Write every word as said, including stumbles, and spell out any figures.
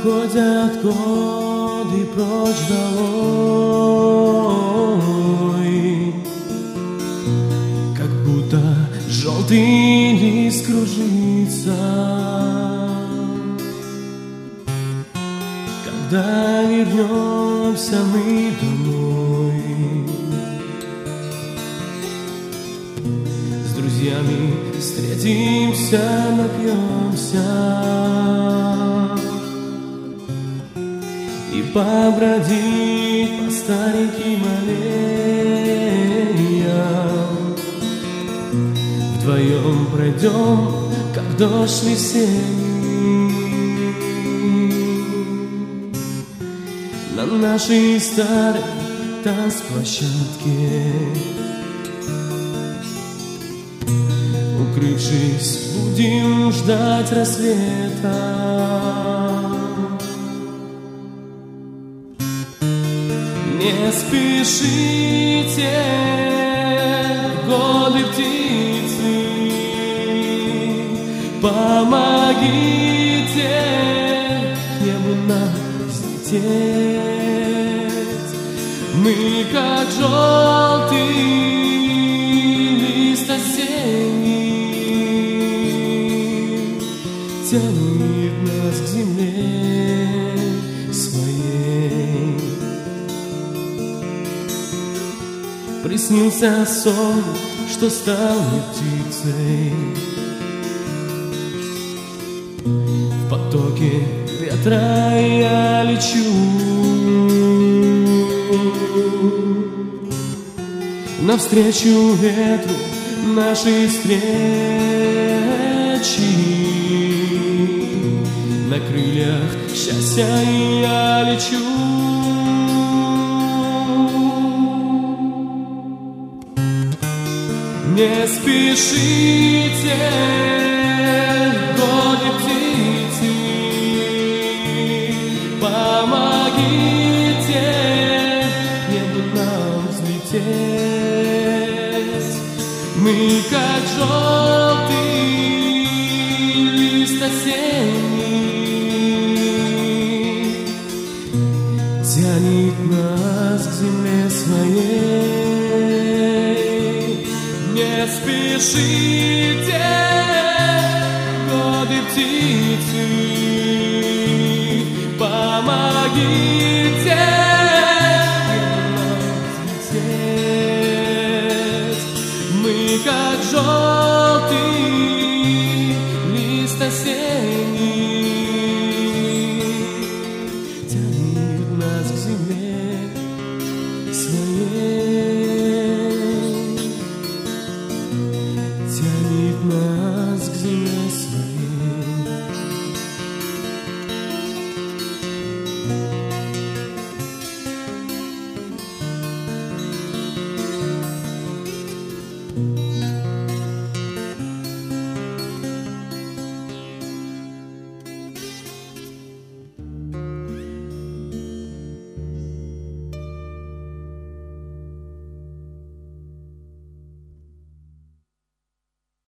уходят годы прочь долой, как будто желтый лист кружится. Когда вернемся мы домой, с друзьями встретимся, напьемся и побродить по стареньким аллеям. Вдвоем пройдем, как дождь весенний, на нашей старой танцплощадке. Укрывшись, будем ждать рассвета. Не спешите, годы птицы, помогите к небу нам взлететь. Мы как желтый лист осенний, тянет нас к земле своей. Приснился сон, что стал мне птицей. В потоке ветра я лечу, навстречу ветру нашей встречи. На крыльях счастья я лечу. Не спешите,